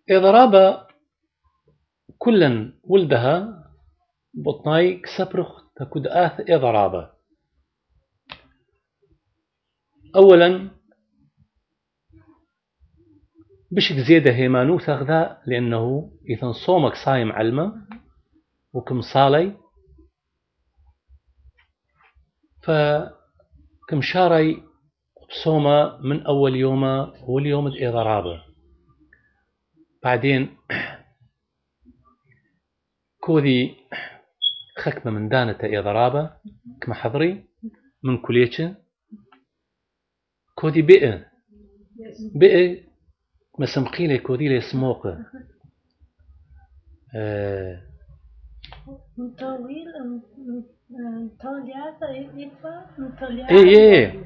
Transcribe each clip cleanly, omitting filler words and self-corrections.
إضراب كلا ولدها بطناي كسبرخ تكود آث إضرابة. أولا بشك زيادة هيمانو ثغذا لأنه إذا صومك صايم علمة وكم صالي فكم شاري بصومة من أول يوم واليوم الإضرابة. بعدين كودي خكمة من دانة إضرابة كما حضري من كليتش كودي بئ مسمقيلي كودي لي سموق ايه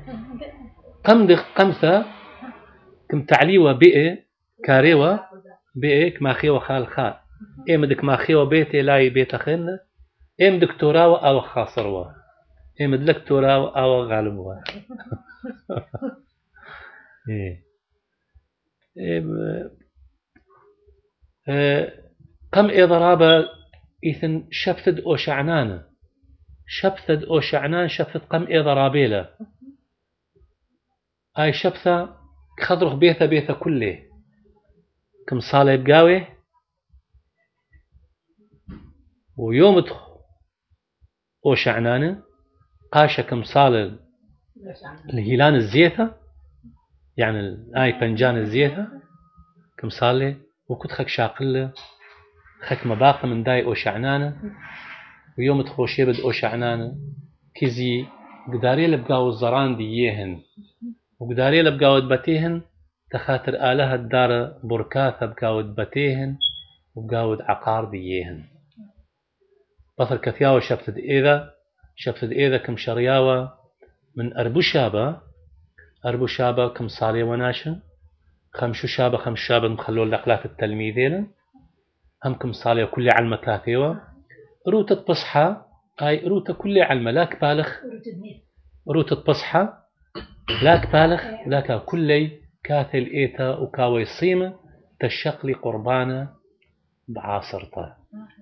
قمثة كم تعليوة بئ كاريوة بئ كما خيوة خال خال ايه مدك ما خيوة بيتي لاي بيت خن ايه مدك توراوة او خاصروا ايه مدلك توراوة او غالبوا قم إضرابة إثن شفتد أو شعنان شفتد أو شعنان شفتد قم إضرابيلة هاي شفتة خضرخ بيثة كله كم صالة بقاوي ويوم تخ أو شعنان قاشة كم صالة الهيلان الزيثة يعني الآي بنجان الزيثة كم صالة وكنت خك شاقلة خك مباقة من داي أو شعنانة ويوم تخوشي بد أو شعنانة كيزي قداري لبقاو الزران ديهن وقداري لبقاو دبتيهن تخاطر آلها الدار بركاثة بقاو دبتيهن وبقاو عقار ديهن بطر كثياوة شفتد إذا كم شرياوة من أربو شابة كم صالي وناشا خمشو شابة مخلول لقلات التلميذين هم كم صالي وكل علمة كاثيوة روتة بصحى أي روتة كل علمة لاك بالخ روتة بصحى لاك بالخ لاك كل كاثل إيتا وكاوي صيمة تشقلي قربانة بعاصرته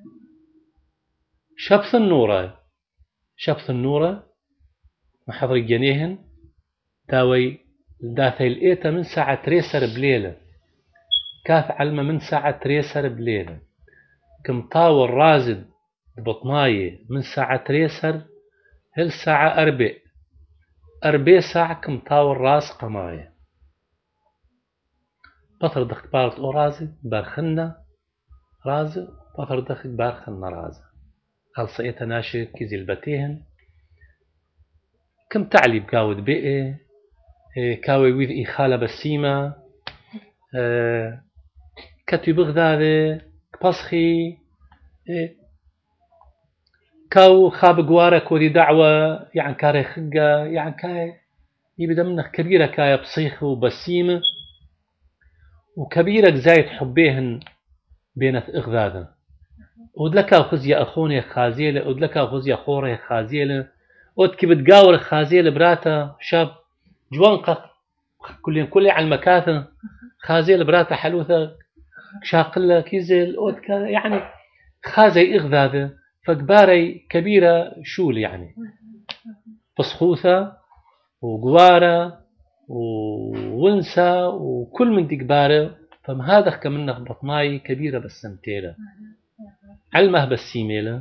شبث النورة محضر جنيهن تاوي داثي الإيتا من ساعة تريسر بليلة كاث علمة من ساعة تريسر بليلة كم طاول رازد بطناية من ساعة تريسر هل ساعة أربع ساعة كم طاول راس قماية بطر دخت بارت أو رازد بارخنة رازد بطر دخت بارخنة رازد خلصيتها ناشي كيزي البتيهن كم تعلي بقاود بئي كاوي ويذ إخالة بسيمة كتب بغداد كبصخي كاو خاب قوارة كودي دعوة يعني كاري خقة يعني كاي يبدأ منك كبيرة كاي بصيخ وبسيمة وكبيرة زايد حبيهن بينت إغذادا ودلكا خزيا أخوني خازيلة ودلكا خزيا خوري خازيلة ودك بتقاور خازيلة براتا شاب جوانقة كل على المكاثن خازيلة براتا حلوثة شاقلة كيزل ودك يعني خازي إغذادا فكباري كبيرة شول يعني بصخوثة وقوارة وونسة وكل من دي كبارة فما هذا كمنه بطناي كبيرة بسمتيلة علمه بسيميلة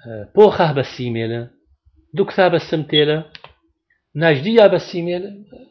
بوخه بسيميلة دكثة بسمتيلة ناجدية بسيميلة